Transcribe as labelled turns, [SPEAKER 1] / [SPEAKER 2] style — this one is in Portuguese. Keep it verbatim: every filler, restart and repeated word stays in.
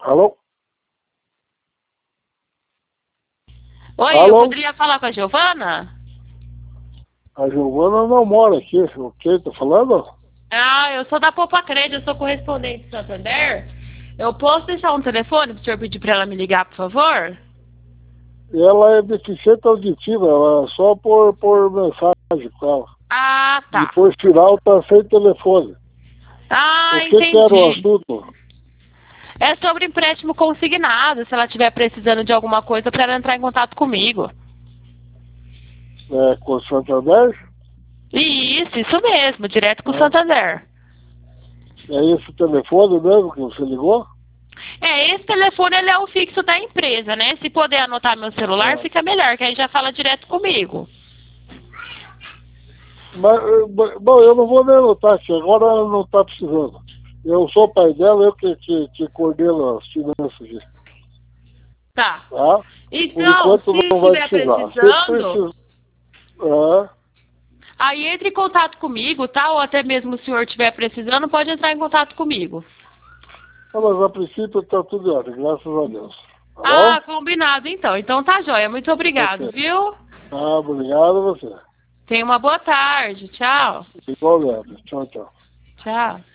[SPEAKER 1] Alô?
[SPEAKER 2] Oi, eu
[SPEAKER 1] Alô?
[SPEAKER 2] poderia falar com a Giovana?
[SPEAKER 1] A Giovana não mora aqui. O que tá falando?
[SPEAKER 2] Ah, eu sou da Poupa Crédito, eu sou correspondente de Santander. Eu posso deixar um telefone para o senhor pedir para ela me ligar, por favor?
[SPEAKER 1] Ela é deficiente auditiva, ela é só por, por mensagem com ela.
[SPEAKER 2] Ah,
[SPEAKER 1] E
[SPEAKER 2] tá.
[SPEAKER 1] por sinal tá sem telefone. O
[SPEAKER 2] Ah,
[SPEAKER 1] que que era o
[SPEAKER 2] entendi.
[SPEAKER 1] assunto?
[SPEAKER 2] É sobre empréstimo consignado, se ela estiver precisando de alguma coisa para ela entrar em contato comigo.
[SPEAKER 1] É, com o Santander?
[SPEAKER 2] Isso, isso mesmo, direto com o
[SPEAKER 1] É,
[SPEAKER 2] Santander.
[SPEAKER 1] é esse telefone mesmo que você ligou?
[SPEAKER 2] É, esse telefone ele é o fixo da empresa, né? Se puder anotar meu celular,
[SPEAKER 1] É.
[SPEAKER 2] fica melhor, que aí já fala direto comigo.
[SPEAKER 1] Mas, eh, bom, eu não vou nem anotar aqui, agora ela não está precisando. Eu sou pai dela, eu que, que, que coordeno as finanças aqui,
[SPEAKER 2] Tá.
[SPEAKER 1] tá? Por
[SPEAKER 2] Então,
[SPEAKER 1] enquanto
[SPEAKER 2] se
[SPEAKER 1] não vai
[SPEAKER 2] estiver
[SPEAKER 1] precisar. Se
[SPEAKER 2] precisando,
[SPEAKER 1] precisar, é,
[SPEAKER 2] aí entre em contato comigo, tá? Ou até mesmo se o senhor estiver precisando, pode entrar em contato comigo.
[SPEAKER 1] mas a princípio está tudo em ordem, graças a Deus. Tá bom?
[SPEAKER 2] Ah, combinado então. Então tá jóia. Muito obrigado,
[SPEAKER 1] Ok.
[SPEAKER 2] viu?
[SPEAKER 1] Ah, obrigado a você.
[SPEAKER 2] Tenha uma boa tarde. Tchau.
[SPEAKER 1] Igualmente. Tchau, tchau.
[SPEAKER 2] Tchau.